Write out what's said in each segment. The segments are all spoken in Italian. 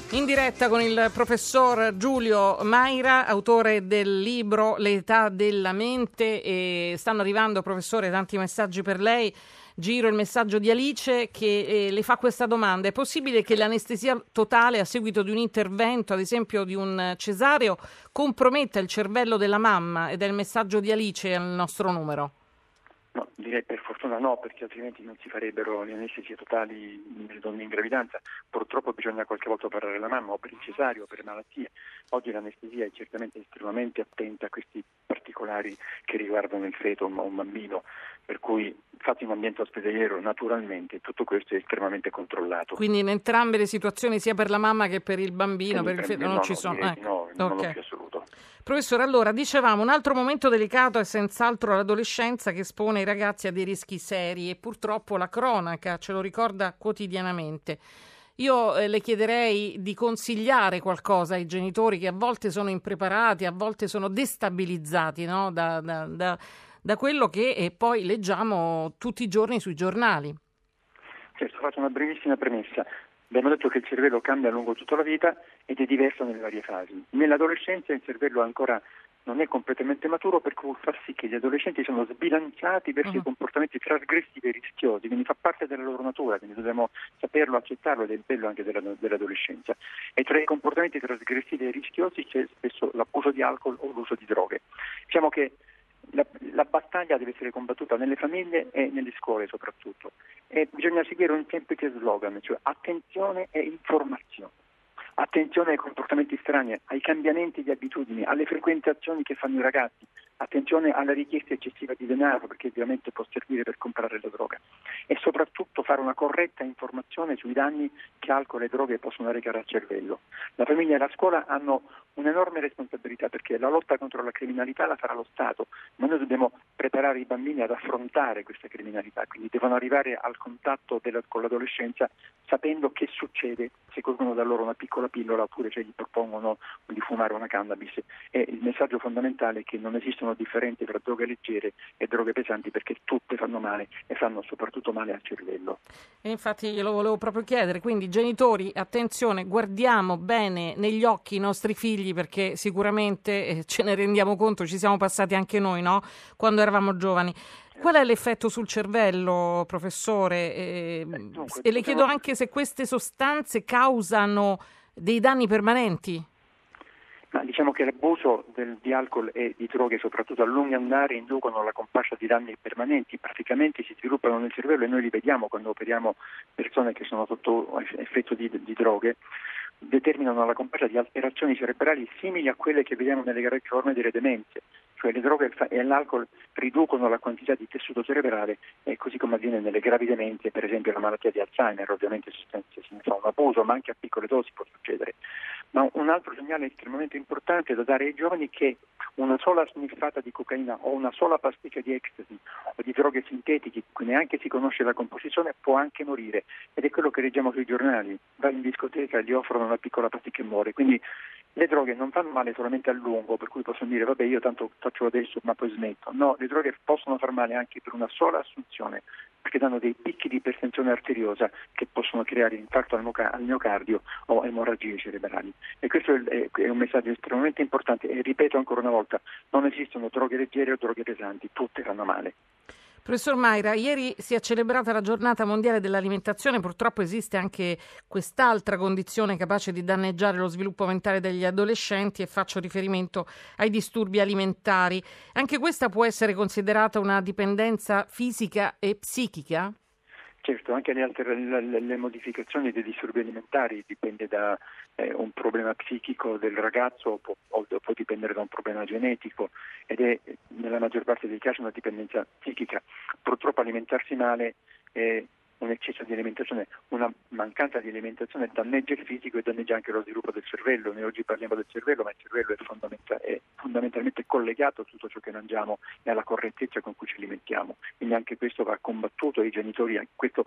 In diretta con il professor Giulio Maira, autore del libro L'età della mente, e stanno arrivando, professore, tanti messaggi per lei. Giro il messaggio di Alice che le fa questa domanda: è possibile che l'anestesia totale a seguito di un intervento, ad esempio di un cesareo, comprometta il cervello della mamma? Ed è il messaggio di Alice al nostro numero. No, direi per fortuna no, perché altrimenti non si farebbero le anestesie totali nelle donne in gravidanza. Purtroppo bisogna qualche volta operare la mamma o per il cesareo o per malattie. Oggi l'anestesia è certamente estremamente attenta a questi particolari che riguardano il feto o un bambino, per cui fatto in ambiente ospedaliero naturalmente tutto questo è estremamente controllato. Quindi in entrambe le situazioni, sia per la mamma che per il bambino, per il feto, non ci sono. No, non lo più assoluto. Professore, allora, dicevamo, un altro momento delicato è senz'altro l'adolescenza, che espone i ragazzi a dei rischi seri, e purtroppo la cronaca ce lo ricorda quotidianamente. Io le chiederei di consigliare qualcosa ai genitori che a volte sono impreparati, a volte sono destabilizzati, no? da quello che poi leggiamo tutti i giorni sui giornali. Certo, faccio una brevissima premessa. Abbiamo detto che il cervello cambia lungo tutta la vita ed è diverso nelle varie fasi. Nell'adolescenza il cervello ancora non è completamente maturo, per cui fa sì che gli adolescenti sono sbilanciati verso i comportamenti trasgressivi e rischiosi, quindi fa parte della loro natura, quindi dobbiamo saperlo, accettarlo, ed è il bello anche dell'adolescenza. E tra i comportamenti trasgressivi e rischiosi c'è spesso l'abuso di alcol o l'uso di droghe. Diciamo che la battaglia deve essere combattuta nelle famiglie e nelle scuole soprattutto, e bisogna seguire un semplice slogan, cioè attenzione e informazione. Attenzione ai comportamenti strani, ai cambiamenti di abitudini, alle frequentazioni che fanno i ragazzi, attenzione alla richiesta eccessiva di denaro, perché ovviamente può servire per comprare la droga, e soprattutto fare una corretta informazione sui danni che alcol e droghe possono recare al cervello. La famiglia e la scuola hanno un'enorme responsabilità, perché la lotta contro la criminalità la farà lo Stato, ma noi dobbiamo preparare i bambini ad affrontare questa criminalità, quindi devono arrivare al contatto con l'adolescenza sapendo che succede se colgono da loro una piccola pillola oppure se gli propongono di fumare una cannabis. E il messaggio fondamentale è che non esistono differenze tra droghe leggere e droghe pesanti, perché tutte fanno male e fanno soprattutto male al cervello. E infatti glielo volevo proprio chiedere, quindi genitori, attenzione, guardiamo bene negli occhi i nostri figli, perché sicuramente ce ne rendiamo conto, ci siamo passati anche noi, no? Quando eravamo giovani. Qual è l'effetto sul cervello, professore? Dunque, e le chiedo anche se queste sostanze causano dei danni permanenti. Ma diciamo che l'abuso di alcol e di droghe, soprattutto a lungo andare, inducono alla comparsa di danni permanenti. Praticamente si sviluppano nel cervello, e noi li vediamo quando operiamo persone che sono sotto effetto di droghe. Determinano la comparsa di alterazioni cerebrali simili a quelle che vediamo nelle gravi forme delle demenze. Cioè le droghe e l'alcol riducono la quantità di tessuto cerebrale, e così come avviene nelle gravi demenze, per esempio la malattia di Alzheimer. Ovviamente se ne fa un abuso, ma anche a piccole dosi può succedere. Ma un altro segnale estremamente importante da dare ai giovani è che una sola sniffata di cocaina o una sola pasticca di ecstasy o di droghe sintetiche, cui neanche si conosce la composizione, può anche morire, ed è quello che leggiamo sui giornali. Vai in discoteca e gli offrono una piccola pasticca e muore. Quindi le droghe non fanno male solamente a lungo, per cui possono dire vabbè, io tanto faccio adesso ma poi smetto. No, le droghe possono far male anche per una sola assunzione, perché danno dei picchi di ipertensione arteriosa che possono creare infarto al miocardio o emorragie cerebrali. E questo è un messaggio estremamente importante, e ripeto ancora una volta, non esistono droghe leggere o droghe pesanti, tutte fanno male. Professor Maira, ieri si è celebrata la giornata mondiale dell'alimentazione. Purtroppo esiste anche quest'altra condizione capace di danneggiare lo sviluppo mentale degli adolescenti, e faccio riferimento ai disturbi alimentari. Anche questa può essere considerata una dipendenza fisica e psichica? Certo, anche le modificazioni dei disturbi alimentari dipende da un problema psichico del ragazzo, o può dipendere da un problema genetico, ed è nella maggior parte dei casi una dipendenza psichica. Purtroppo alimentarsi male è un eccesso di alimentazione, una mancanza di alimentazione danneggia il fisico e danneggia anche lo sviluppo del cervello. Noi oggi parliamo del cervello, ma il cervello è fondamentalmente collegato a tutto ciò che mangiamo e alla correttezza con cui ci alimentiamo. Quindi anche questo va combattuto, ai genitori. Questo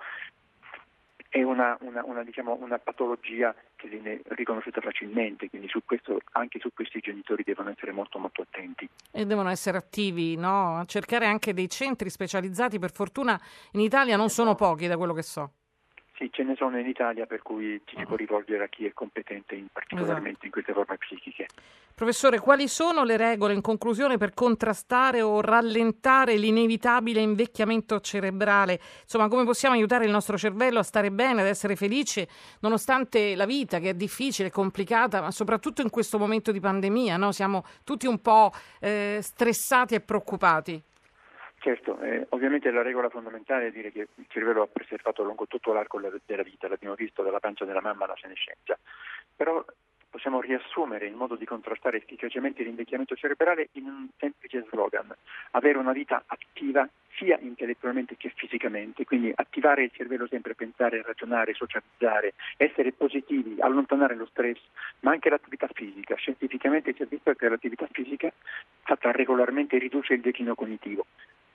è una patologia che viene riconosciuta facilmente, quindi anche su questi i genitori devono essere molto molto attenti. E devono essere attivi, no? A cercare anche dei centri specializzati. Per fortuna in Italia non sono pochi, da quello che so. Sì, ce ne sono in Italia, per cui ci si può rivolgere a chi è competente particolarmente in queste forme psichiche. Professore, quali sono le regole in conclusione per contrastare o rallentare l'inevitabile invecchiamento cerebrale? Insomma, come possiamo aiutare il nostro cervello a stare bene, ad essere felice, nonostante la vita che è difficile, complicata, ma soprattutto in questo momento di pandemia, no? Siamo tutti un po' stressati e preoccupati. Certo, ovviamente la regola fondamentale è dire che il cervello va preservato lungo tutto l'arco della vita, l'abbiamo visto dalla pancia della mamma alla senescenza, però possiamo riassumere il modo di contrastare efficacemente l'invecchiamento cerebrale in un semplice slogan: avere una vita attiva sia intellettualmente che fisicamente, quindi attivare il cervello sempre, pensare, ragionare, socializzare, essere positivi, allontanare lo stress, ma anche l'attività fisica. Scientificamente si è visto che l'attività fisica fatta regolarmente riduce il declino cognitivo.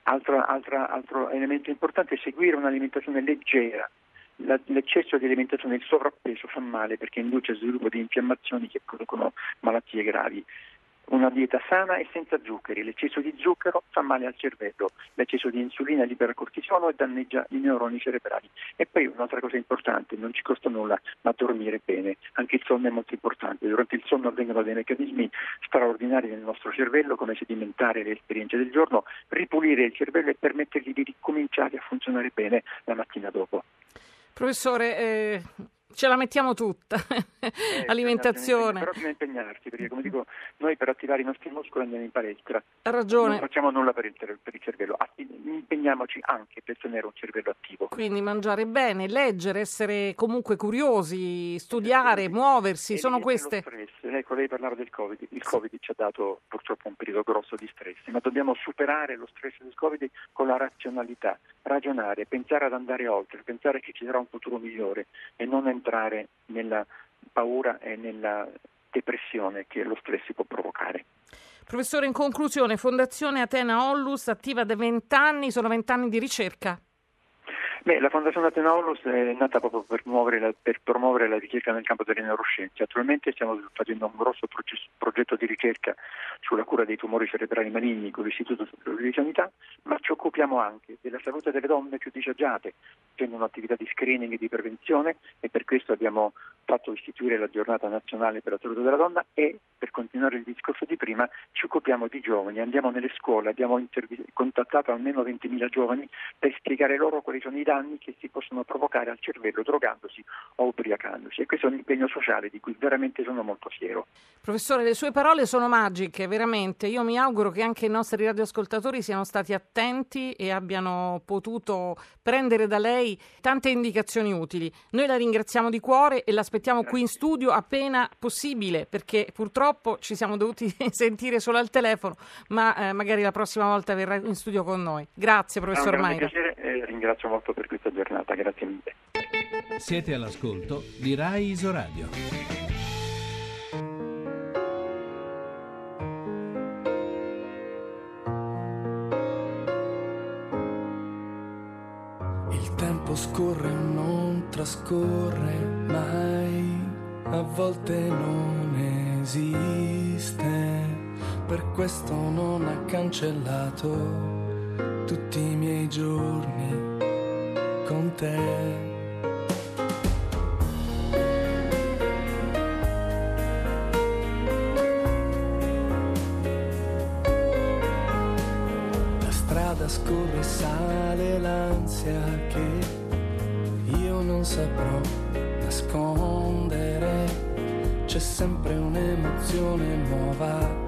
Altro elemento importante è seguire un'alimentazione leggera. L'eccesso di alimentazione, il sovrappeso fa male perché induce lo sviluppo di infiammazioni che producono malattie gravi. Una dieta sana e senza zuccheri. L'eccesso di zucchero fa male al cervello, l'eccesso di insulina libera cortisolo e danneggia i neuroni cerebrali. E poi un'altra cosa importante, non ci costa nulla, ma dormire bene. Anche il sonno è molto importante. Durante il sonno avvengono dei meccanismi straordinari nel nostro cervello, come sedimentare le esperienze del giorno, ripulire il cervello e permettergli di ricominciare a funzionare bene la mattina dopo. Professore, ce la mettiamo tutta, alimentazione. Però bisogna impegnarsi, perché come dico, noi per attivare i nostri muscoli andiamo in palestra. Ha ragione. Non facciamo nulla per il cervello, impegniamoci anche per tenere un cervello attivo. Quindi mangiare bene, leggere, essere comunque curiosi, studiare, muoversi, sono queste. Lo stress. Ecco, lei parlava del Covid. Il Covid ci ha dato purtroppo un periodo grosso di stress, ma dobbiamo superare lo stress del Covid con la razionalità, ragionare, pensare ad andare oltre, pensare che ci sarà un futuro migliore e non entrare nella paura e nella depressione che lo stress può provocare. Professore, in conclusione, Fondazione Athena Onlus, attiva da 20 anni, sono 20 anni di ricerca. La Fondazione Athena Onlus è nata proprio per promuovere la ricerca nel campo delle neuroscienze. Attualmente stiamo facendo un grosso progetto di ricerca sulla cura dei tumori cerebrali maligni con l'Istituto Superiore di Sanità, ma ci occupiamo anche della salute delle donne più disagiate, facendo un'attività di screening e di prevenzione, e per questo abbiamo fatto istituire la giornata nazionale per la salute della donna. E per continuare il discorso di prima, ci occupiamo di giovani, andiamo nelle scuole, abbiamo contattato almeno 20.000 giovani per spiegare loro quali sono i danni che si possono provocare al cervello drogandosi o ubriacandosi, e questo è un impegno sociale di cui veramente sono molto fiero. Professore, le sue parole sono magiche, veramente. Io mi auguro che anche i nostri radioascoltatori siano stati attenti e abbiano potuto prendere da lei tante indicazioni utili. Noi la ringraziamo di cuore e l'aspettiamo qui in studio appena possibile, perché purtroppo ci siamo dovuti sentire solo al telefono, ma magari la prossima volta verrà in studio con noi. Grazie, professor Maira. È un grande piacere e ringrazio molto per questa giornata, grazie mille. Siete all'ascolto di Rai Isoradio. Il tempo scorre o non trascorre mai, a volte non esiste, per questo non ha cancellato tutti i miei giorni con te. La strada scorre e sale l'ansia che io non saprò nascondere, c'è sempre un'emozione nuova